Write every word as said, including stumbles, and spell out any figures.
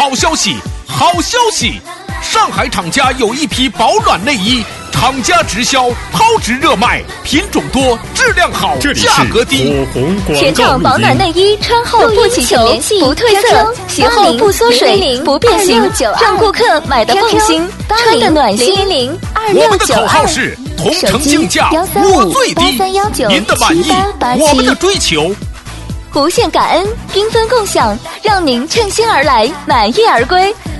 好消息，好消息！上海厂家有一批保暖内衣，厂家直销，超值热卖，品种多，质量好，价格低。 全场保暖内衣穿后不起球，不褪色，洗后不缩水，不变形，让顾客买得放心，穿得暖心。 我们的口号是同城竞价，我最低，您的满意，我们的追求。 无限感恩，缤纷共享，让您称心而来，满意而归。